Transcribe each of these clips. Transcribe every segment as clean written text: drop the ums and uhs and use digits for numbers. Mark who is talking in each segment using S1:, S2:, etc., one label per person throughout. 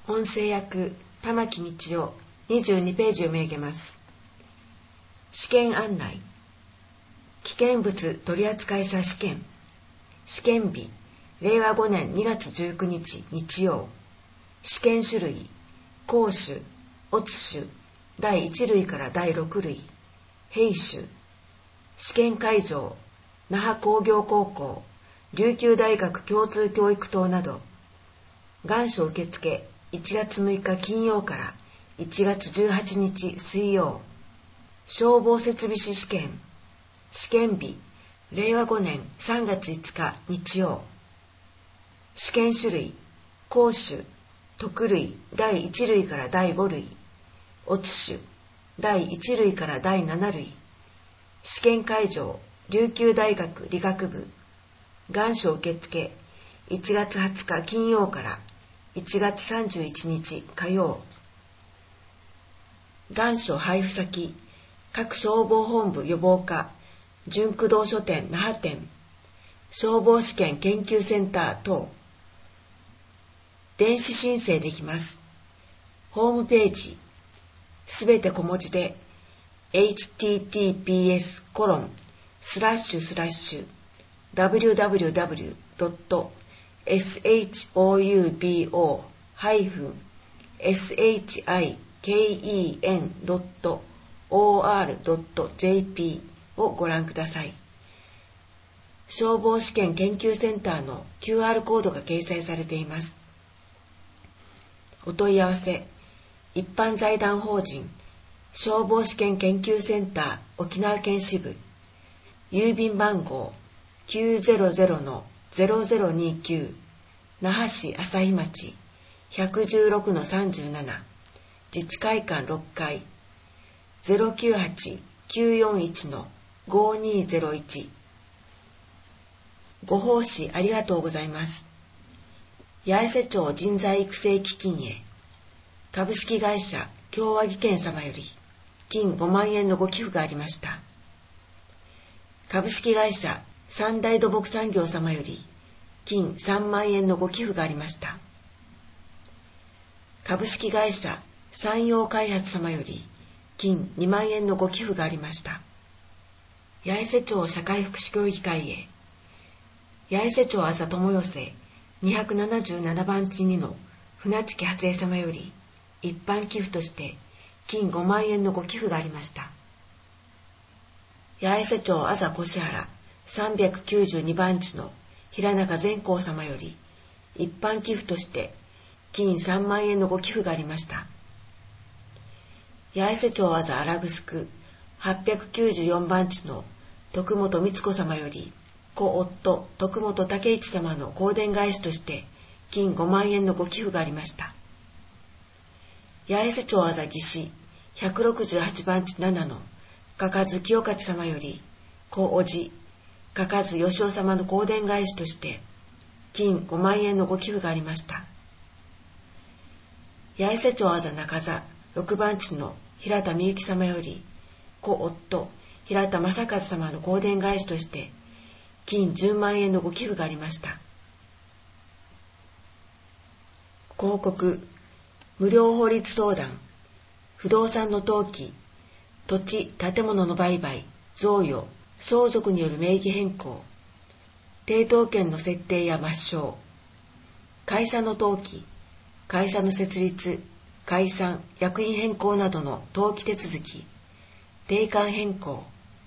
S1: 音声役玉木道夫22ページをめげます。試験案内。危険物取扱者試験。試験日令和5年2月19日日曜。試験種類公種、乙種、第1類から第6類。兵種。試験会場那覇工業高校、琉球大学共通教育棟など。願書受付1月6日金曜から1月18日水曜。消防設備士試験。試験日令和5年3月5日日曜。試験種類公種、特類第1類から第5類。乙種第1類から第7類。試験会場琉球大学理学部。願書受付1月20日金曜から1月31日火曜。願書配布先各消防本部予防課準駆動書店那覇店消防試験研究センター等。電子申請できます。ホームページすべて小文字で https://www.shoubo-shiken.or.jp をご覧ください。消防試験研究センターの QR コードが掲載されています。お問い合わせ一般財団法人消防試験研究センター沖縄県支部郵便番号 900-0029 那覇市朝日町 116-37 自治会館6階 098-941-5201。 ご奉仕ありがとうございます。八重瀬町人材育成基金へ株式会社共和技研様より金5万円のご寄付がありました。株式会社三大土木産業様より金3万円のご寄付がありました。株式会社山陽開発様より金2万円のご寄付がありました。八重瀬町社会福祉協議会へ八重瀬町あざ友寄せ277番地2の船付初江様より一般寄付として金5万円のご寄付がありました。八重瀬町あざ越原392番地の平中善光様より一般寄付として金3万円のご寄付がありました。八重瀬町あざ荒城894番地の徳本光子様より故夫徳本武一様の香典返しとして金5万円のご寄付がありました。八重瀬町あざ義士168番地7の嘉数清勝様より故叔父嘉数義雄様の香典返しとして金5万円のご寄付がありました。八重瀬町あざ中座6番地の平田美幸様より故夫平田正和様の香典返しとして金10万円のご寄付がありました。広告無料法律相談不動産の登記土地建物の売買贈与相続による名義変更抵当権の設定や抹消会社の登記会社の設立解散役員変更などの登記手続き定款変更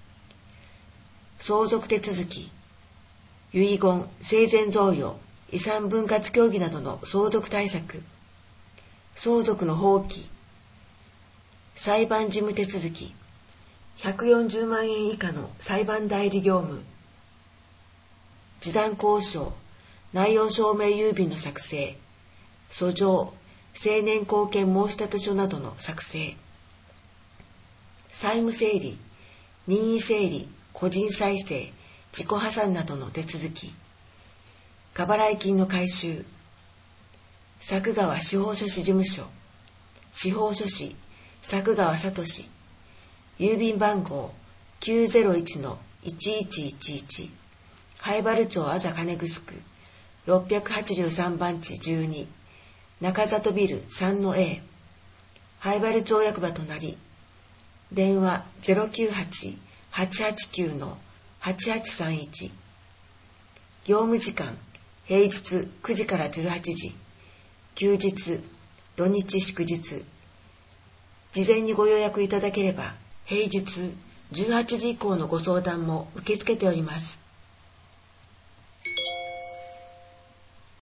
S1: 相続手続き遺言生前贈与遺産分割協議などの相続対策相続の放棄裁判事務手続き140万円以下の裁判代理業務示談交渉内容証明郵便の作成訴状成年後見申立書などの作成債務整理任意整理個人再生自己破産などの手続き過払い金の回収佐久川司法書士事務所司法書士佐久川聡郵便番号 901-1111 灰原町あざ金城683番地12 中里ビル 3-A 灰原町役場隣、電話 098-889-8831、業務時間平日9時から18時、休日土日祝日。事前にご予約いただければ平日18時以降のご相談も受け付けております。